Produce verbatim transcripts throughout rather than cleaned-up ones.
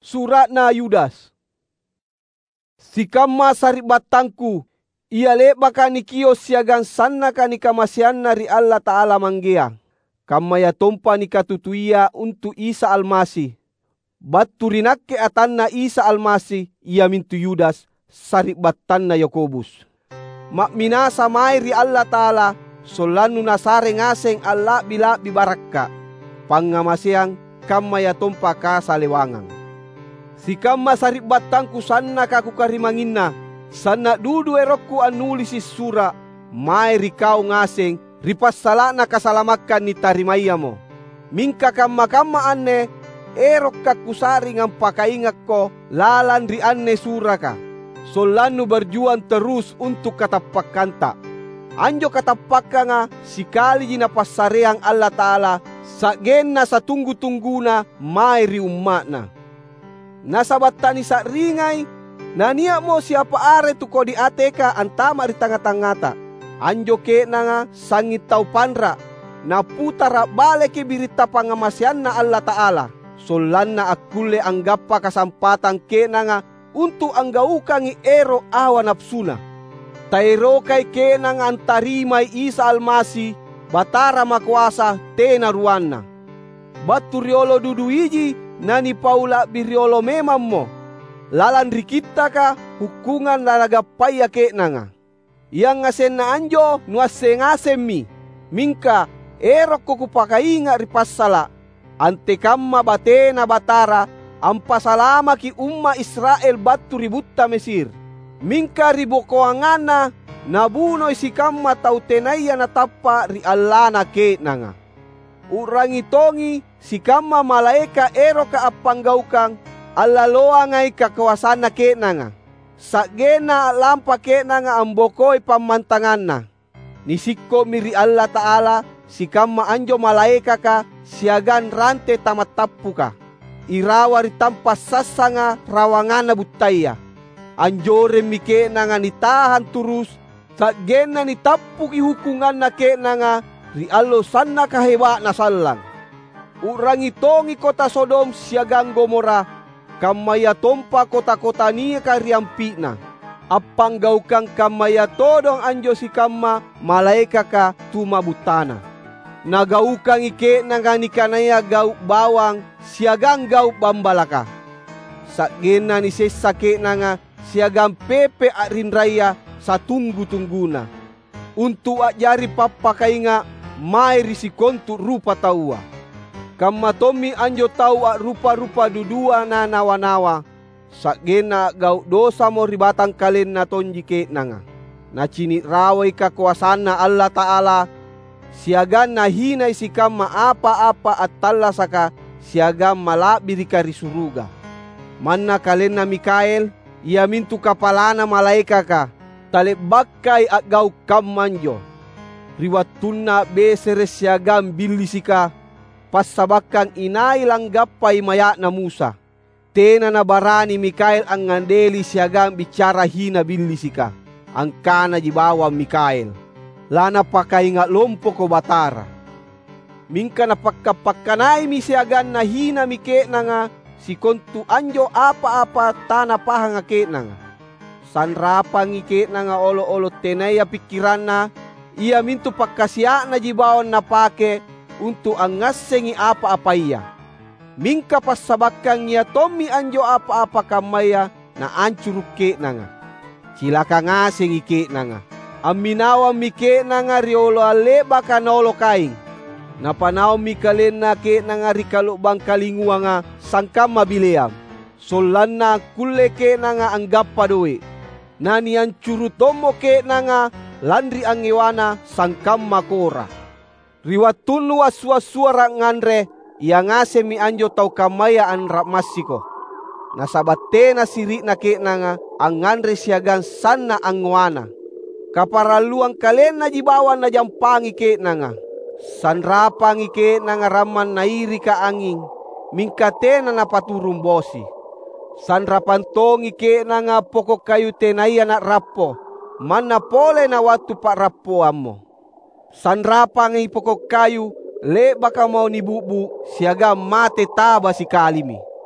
suratna Yudas. Sikamma saribatangku, ia lebaka nikio siagang sannaka ni kamasianna ri Allah Ta'ala manggea. Kamma ya tompa ni katutuia untuk Isa Almasih. Battu rinakke atanna Isa Almasih, ia mintu Yudas, saribatanna Yakobus. Mak minasa mai ri Allah Ta'ala, solanu nasare ngaseng Allah bila bibarakka. Pangamaseang kamma ya tompa ka salewangang. Sikamma saribatangku sanna kaku karimanginna, sanna dudu erokku anulisi sura, mai ri kau ngaseng, ripas salana kasalamakkan ni tarimayamo. Mingka kamma-kamma anne, erok kakusari ngampakaingakko, lalan ri anne suraka. Solanu berjuang terus untuk katapakanta. Anjo katapakka nga, sikali jinapasareang Allah Ta'ala, sagenna sa tunggu-tungguna, mai ri ummatna. Nasabatani sa ringay, nania mo siapa are tu ko di ateka antama ri tanga-tangata. Anjo ke na nga sangit tau panra, naputara bale ke birita pangamasian na Allah Ta'ala. Solan na akule anggapa kasampatan ke na nga untuk anggaukan i ero awa nafsuna. Tairo kay ke na nga antarimay Isa Almasih, batara makuasa tena ruanna. Batu riolo duduiji, nani paula biriolo memang mo. Lalan rikita ka, hukungan lalagapaya ke na nga. Yang ngasen na anjo, nuase ngasem mi. Mingka, erok ko kupakainga ripasala. Ante kamma batena batara, ampasalama ki umma Israel batu ributta Mesir. Mingka ribokoangana, nabunoy si kamma tau tenaya na tappa ri allana ke na nga. Urangitongi, si kamma malaeka ero ka apanggaukang, alaloa ngay kakawasan na ke na nga. Sagena lampa ke na nga ambokoy pamantangan na. Nisikko miri Allah Ta'ala, si kamma anjo malaeka ka, siagan rante tamatappu ka. Irawari tampas sasa nga rawangan na butaya. Anjore mi ke na nga nitahan turus, sagena nitappu ki hukungan na ke na nga, ri allo sanna kahewa na sallang. Urangitongi kota Sodom siagang Gomora, kamaya tompa kota-kota niya kariampi na. Apanggaukang kamaya todong anjo si kamma malaika ka tumabutana. Nagaukang ike nangani kanaya gau bawang siagang gau bambalaka. Sakgena ni sesake na nga siagang pepe arin raya sa tunggu-tungguna. Untuk ajari papakai nga mai risikontu rupa taua. Kamma tomi anjo tau a rupa-rupa dudua na nawa-nawa. Sakgena gau dosa mo ribatang kalen na tonjike nanga. Na cini rawai kakuasaan na Allah Ta'ala. Siagan na hinay si kamma apa-apa at tala saka siagan malabiri ka risuruga. Manna kalen na Mikael, ia mintu kapalana malaika ka. Talibakay at gau kammanjo. Riwatun na besere siagan bilisika. Pasabakang inailang gapay maya na Musa. Tena na barani Mikael ang ngandeli siagang bicara hina bilisika. Ang kana jibawa Mikael. Lana pakay nga lompo ko batara. Mingka na pagkapagkanay mi siagan na hina mike na nga si kontu anjo apa-apa tanah pahang ake na nga. Sanrapang ike na nga olo-olo tenaya pikiran na ia mintu pagkasya na jibawan na pake untuk ang ngasengi apa-apa iya. Mingka pasabakang niya tomi anjo apa-apa kamaya na ancuruke na nga. Cilaka ngasengi ke na nga. Aminawa mike na nga riolo aleba kanolo kaing. Napanaw mikalen na ke na nga rikalubang kalingua nga sangkam mabileam. Solan na kule ke na nga anggap padoe. Nani ang curutomo ke na nga landri ang iwana sangkam makora. Riwatun waswa-suara ngandre, iya ngase mi anjo tau kamaya an rapmasiko. Nasabate na siri na ke na nga, ang ngandre siagan sana ang wana. Kaparaluang kalen na jibawan na jampangi ke na nga. Sanrapangi ke na nga raman na iri ka angin, mingkate na napaturong bosi. Sanrapantongi ke na nga pokok kayu tenaya na rapo, man na pole na watu pa rapo amo. Sanrapang ipokok kayu, le baka mau nibubu, siaga mate taba si kalimi.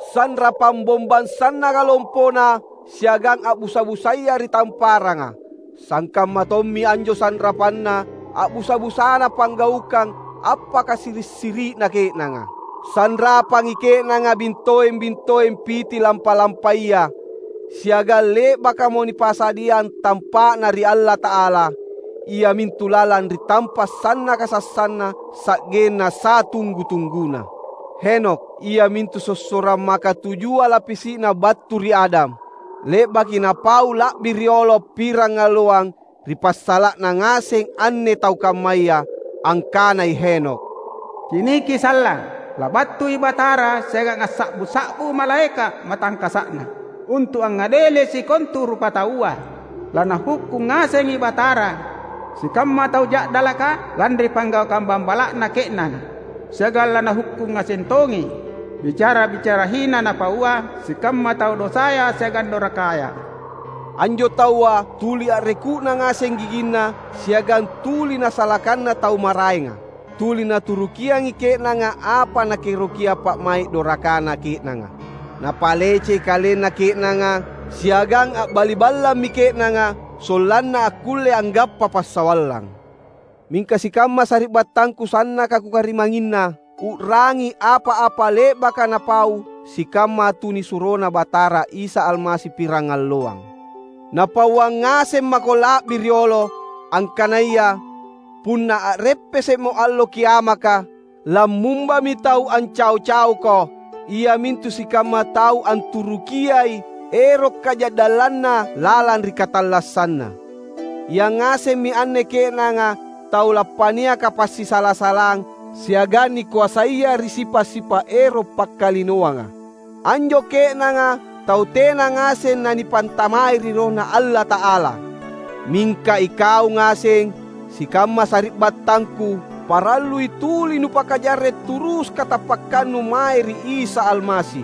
Sanra pambomban sanna kalompona siagang abusa-busaya ri tamparanga. Sangkam matommi anjo sanra panna abusa-busana panggaukang apa kasiri-siri na kenanga. Sanra pangike nanga bintoem-bintoem piti lampa-lampaiya. Siaga le baka mo ni pasadian tampa na ri Allah Ta'ala. Ia mintulalan ri tampa sanna kasasana sakgena sa tunggu-tungguna. Henok ia mintu sosora maka tujua lapisi na batu ri Adam. Le baki na pau lak biriolo pirang ngaluang ri pasala na ngaseng anne tau kamaya angkanai Henok. Kini kisalla labatu ibatara sega ngasak-busaku malaika matangkasakna untuk ang ngadele si kontu rupa taua lana hukum ngaseng ibatara si kamma tau jak dalaka landri panggau kambambalak na keknan segala na hukum ngasentongi bicara-bicara hina na paua si kamma tau dosaya segan dorakaya. Anjo taua tuli areku na ngaseng gigina siagan tuli na salakan na tau maraenga. Tuli na turukia ngike nanga apa na kirukia pak mai dorakana ke nanga. Na palece kalen na ke nanga siagang bali-balla mike nanga solan na akule anggap papasawalang. Mingka si kamma sari batangku sanna kaku karimanginna urangi apa-apa le baka na pau si kamma tuni surona batara Isa Almasi pirangal loang. Na pawang ngasem makola biriolo ang kanaya punna areppe se mo allo kiamaka lamumba mi tau an caw-caw ko ia mintu si kama tau an turukiai erok kajadalanna lalan rikatallasanna ia ngase mi anne kenanga tau lapania kapasi salah-salang siagani kuasaiya risipa-sipa ero pakkalinoanga anjo kenanga tau tena ngase nani pantamai rirona Allah Ta'ala mingka ikau ngaseng si kamma sarip batangku paralu ituli nu pakajare turus katapakanu mairi Isa Almasi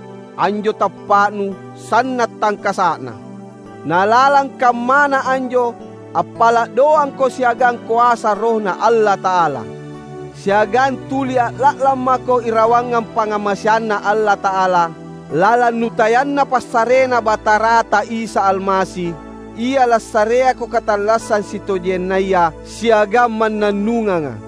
anjo tapanu sannat tangkasana nalalang kamana anjo apala doang ko siagang kuasa rohna Allah Ta'ala siagan tuli laklam mako irawangan pangamasianna Allah Ta'ala lalan nutayanna pasarena batarata Isa Almasi ia lasarea ko katalasan si tojenaya siagam mananunganga.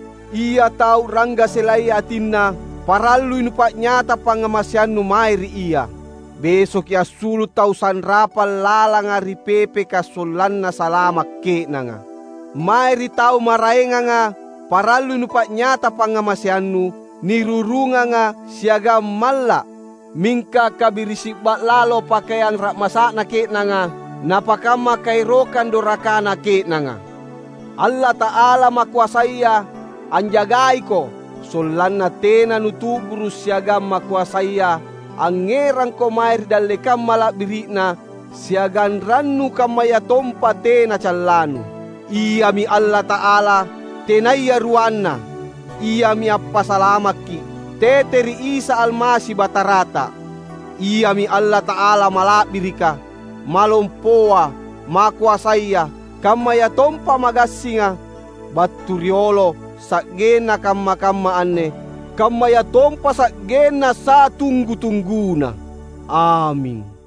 Ia tahu rangga selai atinna paralu inupak nyata pangamasian numairi ia. Besok ia sulu tau sanrapal lalang ari pepe kasulanna salama ke nanga. Mairi tau maraenganga paralu inupak nyata pangamasiannu nirurunganga siagam malla mingka kabirisi bak lalo pakaian rak masakna ke nanga. Napakama kairokan dorakana ke nanga. Allah Ta'ala makuasaya anjagai ko solanna tena nutuguru siagam makuasaya angerang ko mair dalekam malak birikna siagan rannu kamaya tompa tena callanu. Ia mi Allah Ta'ala tenaya ruanna ia mi appa salamaki teteri Isa Almasi batarata ia mi Allah Ta'ala malak birika malompoa makuasaya kamaya tompa magasinga baturiolo sakgena kamma-kamma anne kamaya tompa sakgena sa tunggu-tungguna. Amin.